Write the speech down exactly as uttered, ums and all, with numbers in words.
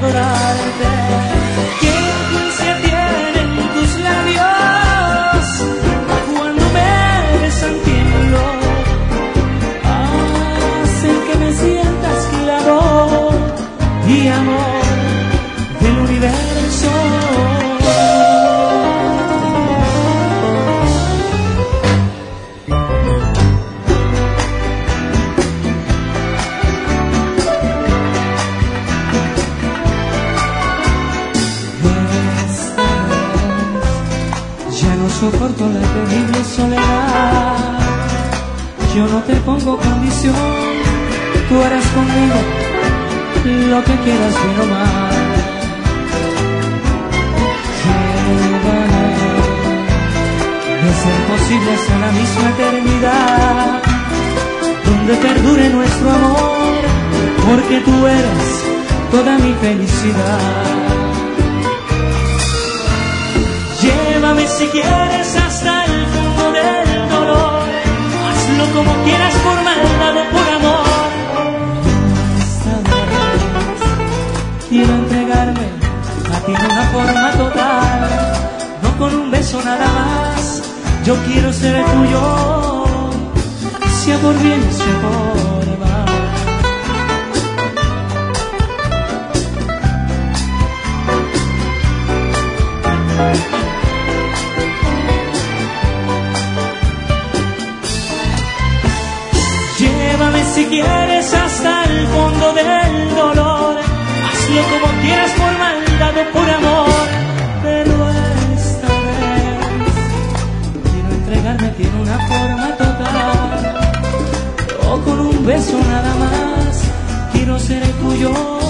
adorarte. Qué dulce tienen tus labios cuando me besan tiemblo, hacen que me sienta esclavo y amor del universo. Soporto la terrible soledad, yo no te pongo condición, tú harás conmigo lo que quieras bien o mal. Llévame, de ser posible hasta la misma eternidad, donde perdure nuestro amor, porque tú eres toda mi felicidad. Llévame si quieres hasta el fondo del dolor, hazlo como quieras por maldad o por amor. Esta vez quiero entregarme a ti de una forma total, no con un beso nada más, yo quiero ser tuyo, sea por bien, sea por mal. Llévame si quieres hasta el fondo del dolor, hazlo como quieras por maldad o por amor, pero esta vez quiero entregarme en una forma total, o con un beso nada más, quiero ser tuyo.